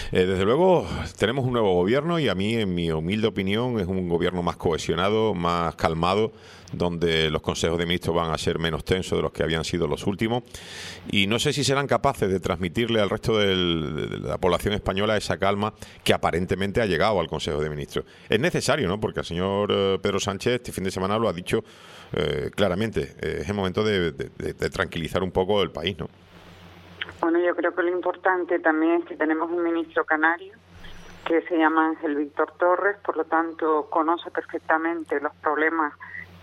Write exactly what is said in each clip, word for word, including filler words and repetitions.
Eh, desde luego tenemos un nuevo gobierno y a mí, en mi humilde opinión, es un gobierno más cohesionado, más calmado, donde los consejos de ministros van a ser menos tensos de los que habían sido los últimos. Y no sé si serán capaces de transmitirle al resto del, de la población española esa calma que aparentemente ha llegado al Consejo de Ministros. Es necesario, ¿no? Porque el señor eh, Pedro Sánchez este fin de semana lo ha dicho eh, claramente. Eh, es el momento de, de, de, de tranquilizar un poco el país, ¿no? Bueno, yo creo que lo importante también es que tenemos un ministro canario que se llama Ángel Víctor Torres, por lo tanto conoce perfectamente los problemas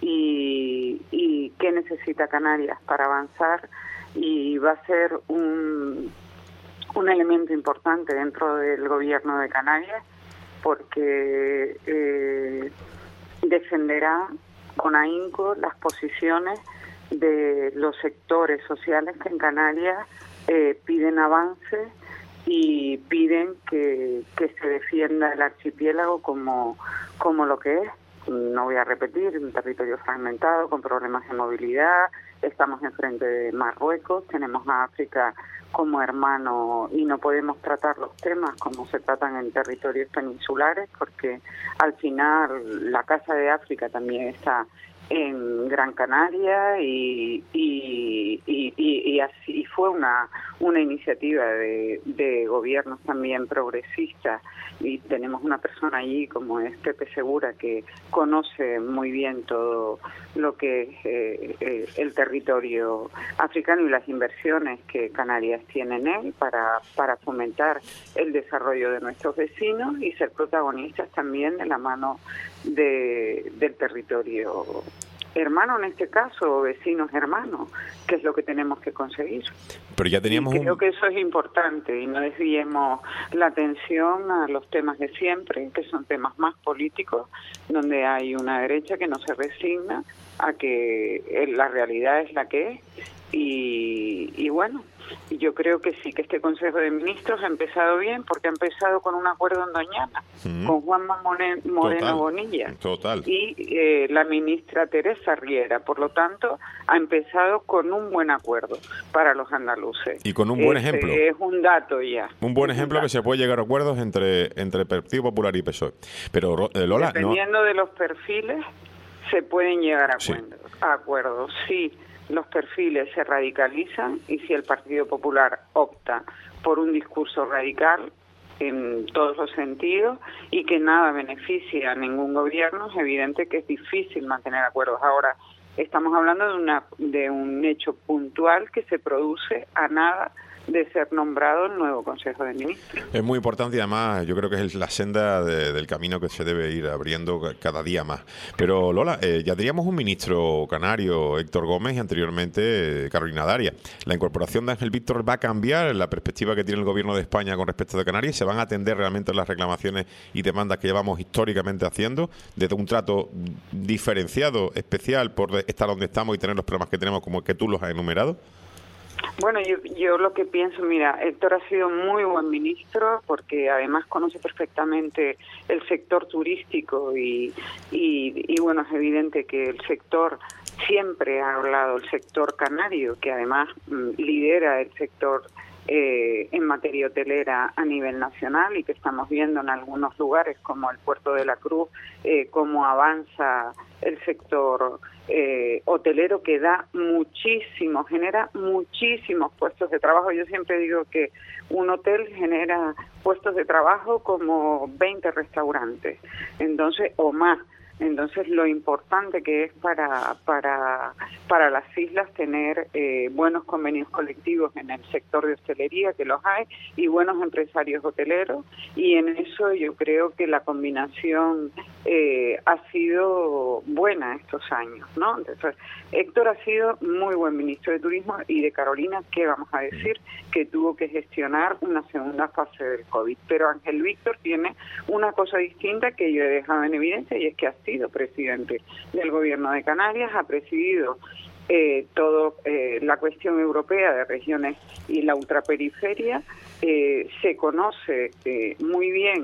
y, y qué necesita Canarias para avanzar, y va a ser un, un elemento importante dentro del gobierno de Canarias, porque eh, defenderá con ahínco las posiciones de los sectores sociales que en Canarias eh, piden avances y piden que, que se defienda el archipiélago como, como lo que es. No voy a repetir, un territorio fragmentado, con problemas de movilidad, estamos enfrente de Marruecos, tenemos a África como hermano y no podemos tratar los temas como se tratan en territorios peninsulares, porque al final la Casa de África también está en Gran Canaria y y, y, y, y así fue una una iniciativa de, de gobiernos también progresistas, y tenemos una persona allí como es Pepe Segura, que conoce muy bien todo lo que es eh, eh, el territorio africano y las inversiones que Canarias tiene en él para, para fomentar el desarrollo de nuestros vecinos y ser protagonistas también de la mano de, del territorio hermano, en este caso, o vecinos hermanos, que es lo que tenemos que conseguir. Pero ya teníamos y creo un... que eso es importante, y no desviemos la atención a los temas de siempre, que son temas más políticos, donde hay una derecha que no se resigna a que la realidad es la que es. Y, y bueno, yo creo que sí, que este Consejo de Ministros ha empezado bien, porque ha empezado con un acuerdo en Doñana, mm. con Juanma Moreno total, Bonilla total. y eh, la ministra Teresa Riera. Por lo tanto, ha empezado con un buen acuerdo para los andaluces. Y con un buen este ejemplo. Es un dato ya. Un buen es ejemplo un que se puede llegar a acuerdos entre, entre el Partido Popular y P S O E. Pero, eh, Lola... Dependiendo no... de los perfiles, se pueden llegar a sí. acuerdos. A acuerdos, sí. Los perfiles se radicalizan, y si el Partido Popular opta por un discurso radical en todos los sentidos y que nada beneficia a ningún gobierno, es evidente que es difícil mantener acuerdos. Ahora, estamos hablando de una de un hecho puntual que se produce a nada de ser nombrado el nuevo Consejo de Ministros. Es muy importante, y además yo creo que es la senda de, del camino que se debe ir abriendo cada día más. Pero Lola, eh, ya teníamos un ministro canario, Héctor Gómez, y anteriormente eh, Carolina Darias. La incorporación de Ángel Víctor va a cambiar la perspectiva que tiene el gobierno de España con respecto de Canarias. ¿Se van a atender realmente las reclamaciones y demandas que llevamos históricamente haciendo, desde un trato diferenciado, especial, por estar donde estamos y tener los problemas que tenemos, como que tú los has enumerado? Bueno, yo, yo lo que pienso, mira, Héctor ha sido muy buen ministro, porque además conoce perfectamente el sector turístico y, y, y bueno, es evidente que el sector, siempre ha hablado el sector canario, que además mm, lidera el sector eh, en materia hotelera a nivel nacional, y que estamos viendo en algunos lugares como el Puerto de la Cruz, eh, cómo avanza el sector eh, hotelero, que da muchísimo, genera muchísimos puestos de trabajo. Yo siempre digo que un hotel genera puestos de trabajo como veinte restaurantes, entonces, o más. Entonces, lo importante que es para para para las islas tener eh, buenos convenios colectivos en el sector de hostelería, que los hay, y buenos empresarios hoteleros, y en eso yo creo que la combinación eh, ha sido buena estos años, ¿no? Entonces, Héctor ha sido muy buen ministro de Turismo, y de Carolina, ¿qué vamos a decir? Que tuvo que gestionar una segunda fase del COVID. Pero Ángel Víctor tiene una cosa distinta que yo he dejado en evidencia, y es que ha sido presidente del gobierno de Canarias, ha presidido eh, todo eh, la cuestión europea de regiones y la ultraperiferia, eh, se conoce eh, muy bien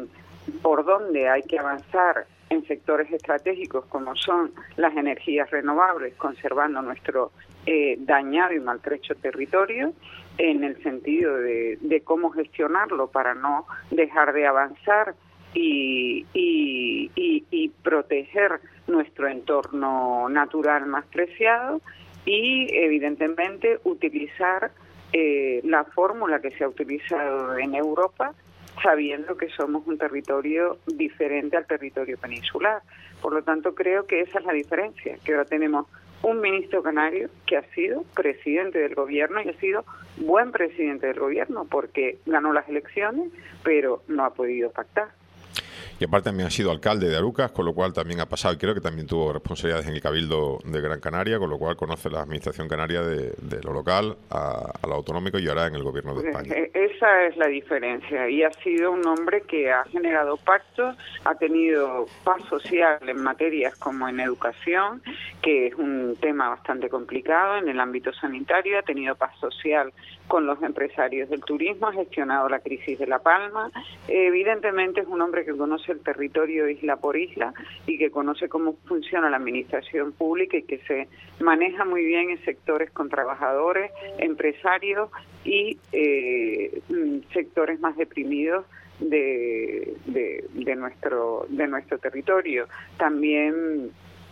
por dónde hay que avanzar en sectores estratégicos como son las energías renovables, conservando nuestro eh, dañado y maltrecho territorio, en el sentido de, de cómo gestionarlo para no dejar de avanzar y, y, y, y proteger nuestro entorno natural más preciado, y evidentemente utilizar eh, la fórmula que se ha utilizado en Europa, sabiendo que somos un territorio diferente al territorio peninsular. Por lo tanto, creo que esa es la diferencia, que ahora tenemos un ministro canario que ha sido presidente del gobierno y ha sido buen presidente del gobierno porque ganó las elecciones, pero no ha podido pactar. Y aparte también ha sido alcalde de Arucas, con lo cual también ha pasado, y creo que también tuvo responsabilidades en el Cabildo de Gran Canaria, con lo cual conoce la administración canaria de, de lo local a, a lo autonómico y ahora en el gobierno de España. Esa es la diferencia, y ha sido un hombre que ha generado pactos, ha tenido paz social en materias como en educación, que es un tema bastante complicado en el ámbito sanitario, ha tenido paz social con los empresarios del turismo, ha gestionado la crisis de La Palma. Evidentemente es un hombre que conoce el territorio isla por isla y que conoce cómo funciona la administración pública y que se maneja muy bien en sectores con trabajadores, empresarios y eh, sectores más deprimidos de, de, de nuestro de nuestro territorio. También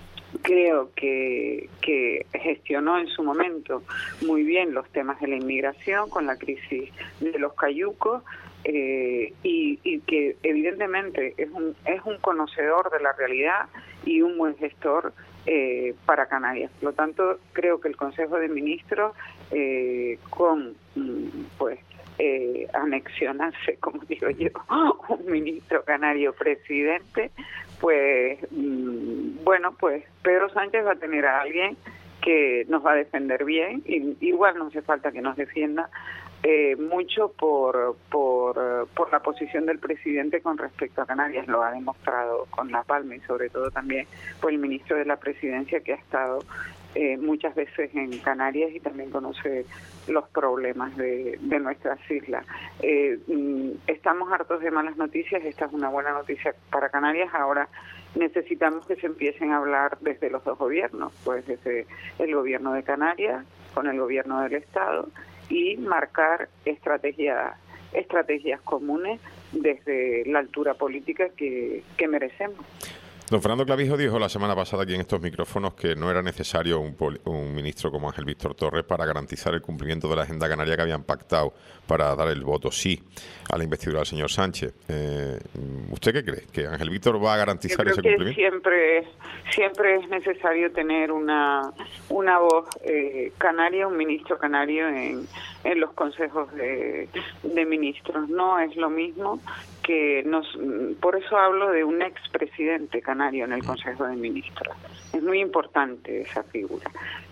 creo que, que gestionó en su momento muy bien los temas de la inmigración con la crisis de los cayucos, eh, y, y que evidentemente es un, es un conocedor de la realidad y un buen gestor eh, para Canarias. Por lo tanto, creo que el Consejo de Ministros, eh, con pues eh, anexionarse, como digo yo, un ministro canario presidente, pues bueno, pues Pedro Sánchez va a tener a alguien que nos va a defender bien, y igual no hace falta que nos defienda eh, mucho por, por por la posición del presidente con respecto a Canarias, lo ha demostrado con La Palma y sobre todo también por el ministro de la Presidencia, que ha estado eh, muchas veces en Canarias y también conoce los problemas de, de nuestras islas. Eh, estamos hartos de malas noticias, esta es una buena noticia para Canarias. Ahora necesitamos que se empiecen a hablar desde los dos gobiernos, pues desde el gobierno de Canarias con el gobierno del Estado, y marcar estrategias estrategias comunes desde la altura política que, que merecemos. Don Fernando Clavijo dijo la semana pasada aquí en estos micrófonos que no era necesario un, un ministro como Ángel Víctor Torres para garantizar el cumplimiento de la agenda canaria que habían pactado para dar el voto sí a la investidura del señor Sánchez. Eh, ¿Usted qué cree? ¿Que Ángel Víctor va a garantizar Yo creo ese que cumplimiento? Siempre, siempre es necesario tener una, una voz eh, canaria, un ministro canario en, en los consejos de, de ministros. No es lo mismo que nos, por eso hablo de un expresidente canario en el Consejo de Ministros. Es muy importante esa figura.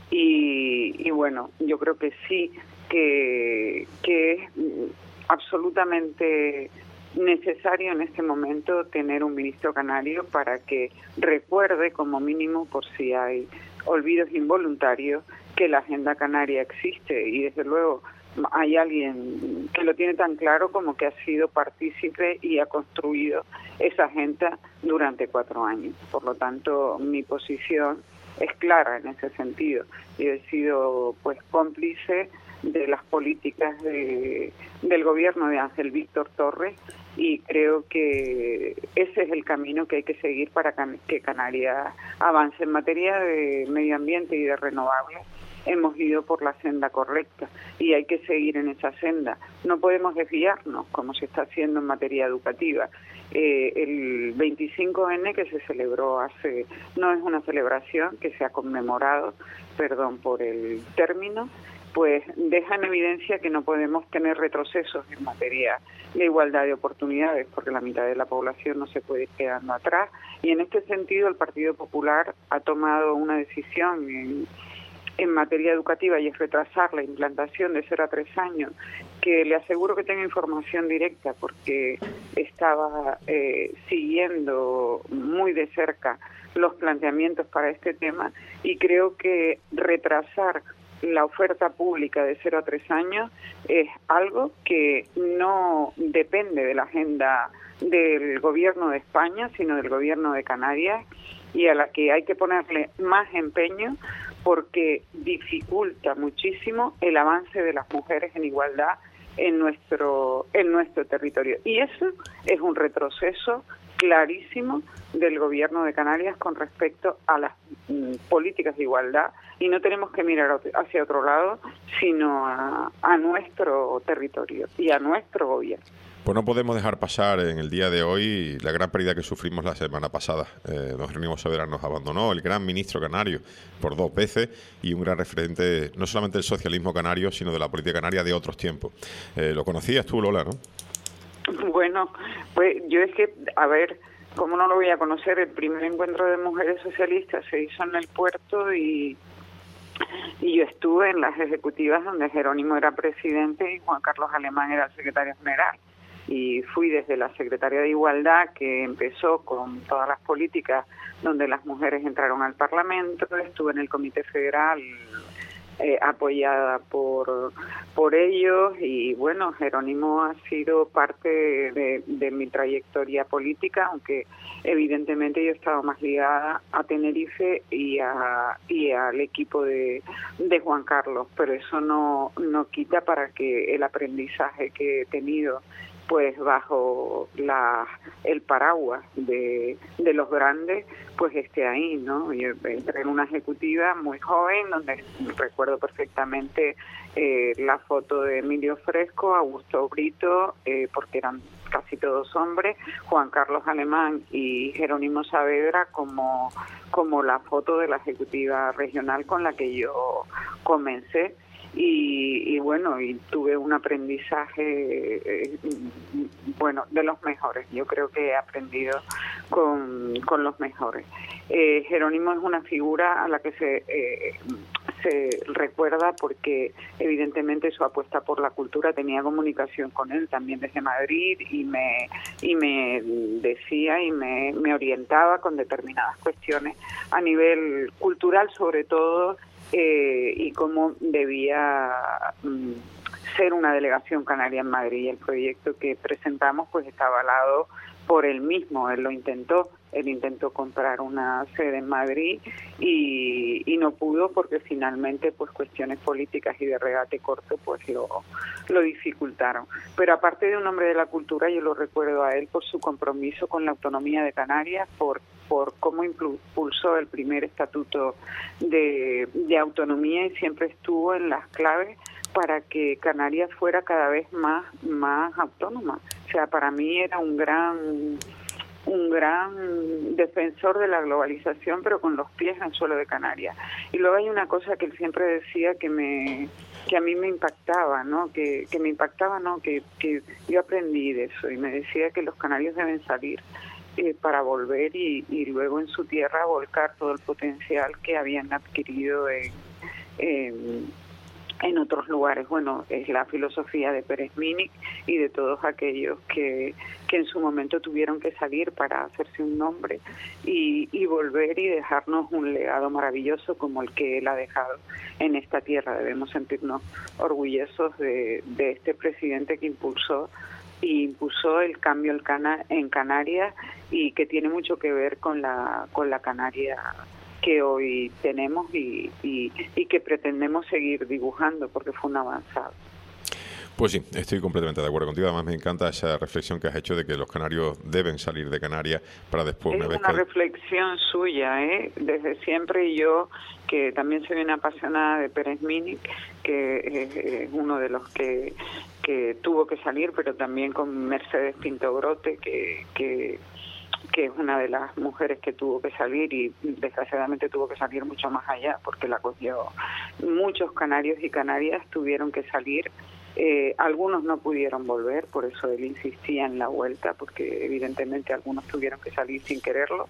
Y, y bueno, yo creo que sí, que, que es absolutamente necesario en este momento tener un ministro canario para que recuerde, como mínimo, por si hay olvidos involuntarios, que la agenda canaria existe, y desde luego hay alguien que lo tiene tan claro como que ha sido partícipe y ha construido esa agenda durante cuatro años. Por lo tanto, mi posición es clara en ese sentido. Yo he sido pues cómplice de las políticas de, del gobierno de Ángel Víctor Torres, y creo que ese es el camino que hay que seguir para que Canarias avance en materia de medio ambiente y de renovables. Hemos ido por la senda correcta y hay que seguir en esa senda. No podemos desviarnos, como se está haciendo en materia educativa. Eh, el veinticinco ene que se celebró hace, no es una celebración que se ha conmemorado, perdón por el término, pues deja en evidencia que no podemos tener retrocesos en materia de igualdad de oportunidades, porque la mitad de la población no se puede ir quedando atrás. Y en este sentido el Partido Popular ha tomado una decisión en en materia educativa, y es retrasar la implantación de cero a tres años, que le aseguro que tengo información directa porque estaba eh, siguiendo muy de cerca los planteamientos para este tema, y creo que retrasar la oferta pública de cero a tres años es algo que no depende de la agenda del gobierno de España, sino del gobierno de Canarias, y a la que hay que ponerle más empeño porque dificulta muchísimo el avance de las mujeres en igualdad en nuestro en nuestro territorio. Y eso es un retroceso clarísimo del gobierno de Canarias con respecto a las mm, políticas de igualdad, y no tenemos que mirar hacia otro lado, sino a, a nuestro territorio y a nuestro gobierno. Pues no podemos dejar pasar en el día de hoy la gran pérdida que sufrimos la semana pasada. Eh, don Jerónimo Saavedra nos abandonó, el gran ministro canario, por dos veces, y un gran referente no solamente del socialismo canario, sino de la política canaria de otros tiempos. Eh, ¿Lo conocías tú, Lola, no? Bueno, pues yo es que, a ver, ¿cómo no lo voy a conocer? El primer encuentro de mujeres socialistas se hizo en el puerto y, y yo estuve en las ejecutivas donde Jerónimo era presidente y Juan Carlos Alemán era el secretario general. Y fui desde la Secretaría de Igualdad, que empezó con todas las políticas donde las mujeres entraron al Parlamento, estuve en el Comité Federal eh, apoyada por por ellos, y bueno, Jerónimo ha sido parte de, de mi trayectoria política, aunque evidentemente yo he estado más ligada a Tenerife y a y al equipo de, de Juan Carlos, pero eso no, no quita para que el aprendizaje que he tenido pues bajo la el paraguas de, de los grandes, pues esté ahí, ¿no? Yo entré en una ejecutiva muy joven, donde recuerdo perfectamente eh, la foto de Emilio Fresco, Augusto Brito, eh, porque eran casi todos hombres, Juan Carlos Alemán y Jerónimo Saavedra como, como la foto de la ejecutiva regional con la que yo comencé. Y, y bueno, y tuve un aprendizaje, eh, bueno, de los mejores. Yo creo que he aprendido con, con los mejores. Eh, Jerónimo es una figura a la que se, eh, se recuerda porque evidentemente su apuesta por la cultura, tenía comunicación con él también desde Madrid y me, y me decía y me, me orientaba con determinadas cuestiones a nivel cultural, sobre todo, Eh, y cómo debía mm, ser una delegación canaria en Madrid. El proyecto que presentamos pues está avalado por él mismo, él lo intentó, él intentó comprar una sede en Madrid y, y no pudo porque finalmente pues cuestiones políticas y de regate corto pues lo, lo dificultaron. Pero aparte de un hombre de la cultura, yo lo recuerdo a él por su compromiso con la autonomía de Canarias, por por cómo impulsó el primer estatuto de, de autonomía y siempre estuvo en las claves para que Canarias fuera cada vez más más autónoma. O sea, para mí era un gran un gran defensor de la globalización, pero con los pies en el suelo de Canarias. Y luego hay una cosa que él siempre decía que me que a mí me impactaba, ¿no? Que, que me impactaba, ¿no? Que, que yo aprendí de eso y me decía que los canarios deben salir Eh, para volver y, y luego en su tierra volcar todo el potencial que habían adquirido en, en, en otros lugares. Bueno, es la filosofía de Pérez Mínic y de todos aquellos que, que en su momento tuvieron que salir para hacerse un nombre y, y volver y dejarnos un legado maravilloso como el que él ha dejado en esta tierra. Debemos sentirnos orgullosos de, de este presidente que impulsó y impuso el cambio en Canarias y que tiene mucho que ver con la con la Canaria que hoy tenemos y, y, y que pretendemos seguir dibujando porque fue un avanzado. Pues sí, estoy completamente de acuerdo contigo. Además me encanta esa reflexión que has hecho de que los canarios deben salir de Canarias para después... Es una, vez una que... reflexión suya, ¿eh? Desde siempre, y yo, que también soy una apasionada de Pérez Mínic, que es, es uno de los que, que tuvo que salir, pero también con Mercedes Pinto Grote, que... que que es una de las mujeres que tuvo que salir y desgraciadamente tuvo que salir mucho más allá porque la cogió. Muchos canarios y canarias tuvieron que salir, eh, algunos no pudieron volver, por eso él insistía en la vuelta, porque evidentemente algunos tuvieron que salir sin quererlo,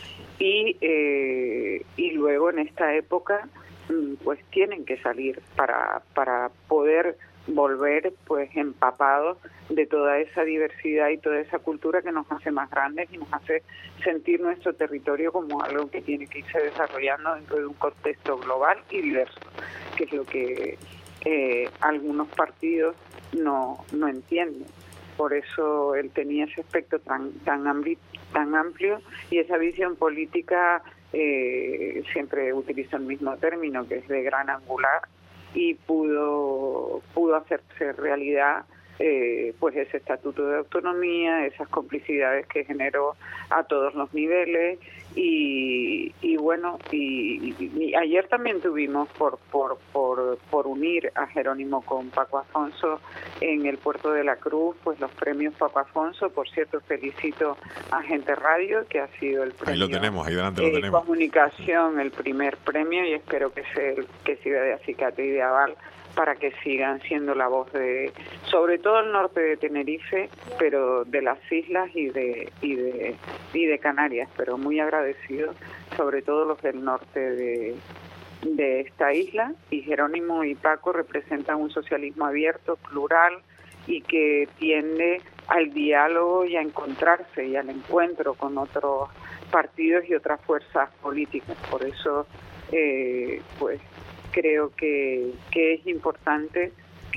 y, eh, y luego en esta época pues tienen que salir para, para poder volver pues empapados de toda esa diversidad y toda esa cultura que nos hace más grandes y nos hace sentir nuestro territorio como algo que tiene que irse desarrollando dentro de un contexto global y diverso, que es lo que eh, algunos partidos no, no entienden. por eso él tenía ese aspecto tan tan, ampli, tan amplio y esa visión política, eh, siempre utilizo el mismo término, que es de gran angular, y pudo pudo hacerse realidad eh, pues ese estatuto de autonomía, esas complicidades que generó a todos los niveles. Y, y bueno, y, y, y ayer también tuvimos por, por por por unir a Jerónimo con Paco Afonso en el Puerto de la Cruz, pues los premios Paco Afonso. Por cierto, felicito a Gente Radio, que ha sido el premio, ahí lo tenemos, ahí delante lo eh, tenemos. Comunicación, el primer premio, y espero que sea que siga de acicate y de aval para que sigan siendo la voz de, sobre todo el norte de Tenerife, pero de las islas y de y de y de Canarias, pero muy agradecido, sobre todo los del norte de de esta isla. Y Jerónimo y Paco representan un socialismo abierto, plural, y que tiende al diálogo y a encontrarse y al encuentro con otros partidos y otras fuerzas políticas. Por eso, eh, pues creo que, que es importante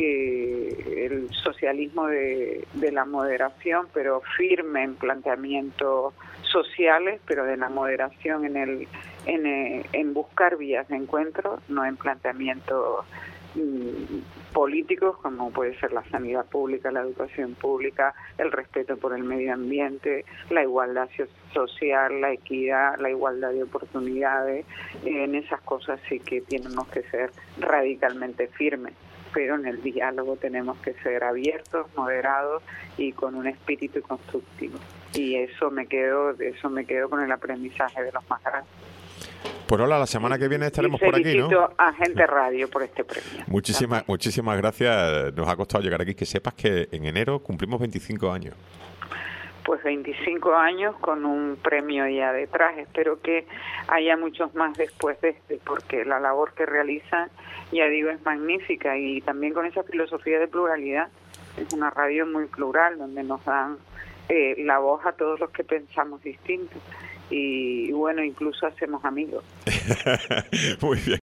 que el socialismo de, de la moderación, pero firme en planteamientos sociales, pero de la moderación en el en, en buscar vías de encuentro, no en planteamientos mm, políticos, como puede ser la sanidad pública, la educación pública, el respeto por el medio ambiente, la igualdad social, la equidad, la igualdad de oportunidades. En esas cosas sí que tenemos que ser radicalmente firmes, pero en el diálogo tenemos que ser abiertos, moderados y con un espíritu constructivo. Y eso me quedo, de eso me quedo con el aprendizaje de los más grandes. Pues hola, la semana que viene estaremos y por aquí, ¿no? Felicito a Gente Radio por este premio. Muchísimas, muchísimas gracias. Nos ha costado llegar aquí. Que sepas que en enero cumplimos veinticinco años. Pues veinticinco años con un premio ya detrás. Espero que haya muchos más después de este, porque la labor que realizan, ya digo, es magnífica, y también con esa filosofía de pluralidad. Es una radio muy plural, donde nos dan eh, la voz a todos los que pensamos distintos. Y bueno, incluso hacemos amigos. Muy bien.